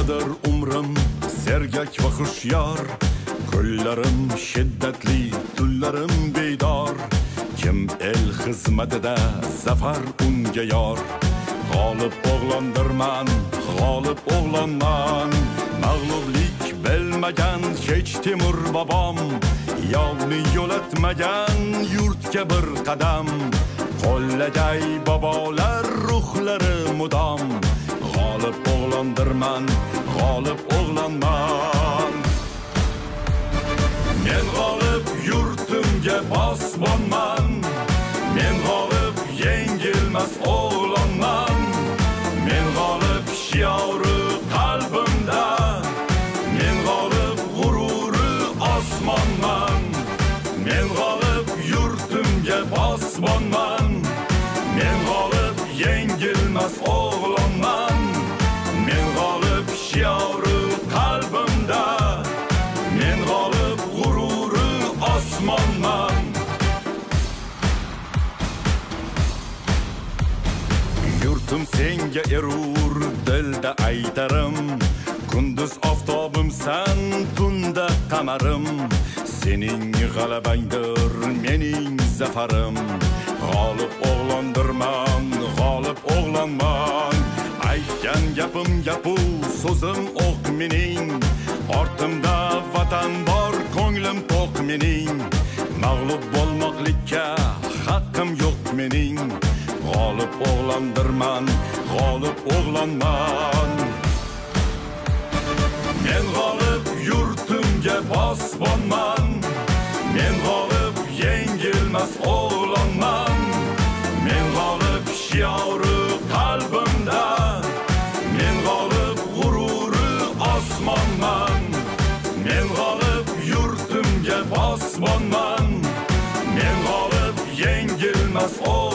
Qisqadir umrim sergak va xushyor, kunlarim shiddatli, tunlarim bedor. Kim el xizmatida zafar unga yor. G'olib o'g'londirman, g'olib o'g'lonman. Mag'lublik bilmagan hech Temur bobom, yovni yo'latmagan yurtga bir qadam. Qo'llagay bobolar ruhlari mudom, g'olib o'g'londirman, g'olib o'g'lonman. Men g'olib yurtimga posbonman, men g'olib yengilmas o'g'lonman. Men g'olib shiori qalbimda, men g'olib g'ururi osmonman. Men g'olib yurtimga posbonman, men g'olib yengilmas o'g'lonman. Men g'olib shiori qalbimda, men g'olib g'ururi osmonman. Yurtim senga erur, dilda aytarim. Kunduz oftobimsan, tunda qamarim. Sening g'alabangdir, mening zafarim. G'olib o'g'londirman, g'olib o'g'lonman. Aytgan gapim gapu, so'zim o'q mening. Ortimda vatan bor, ko'nglim to'q mening. Mag'lub bo'lmoqlikka haqqim yo'q mening. G'olib o'g'londirman, g'olib o'g'lonman. Men g'olib yurtimga posbonman, men g'olib yengilmas o'g'lonman. Men g'olib shiori qalbimda, men g'olib g'ururi osmonman. Men g'olib yurtimga posbonman, men g'olib yengilmas o'g'lonman.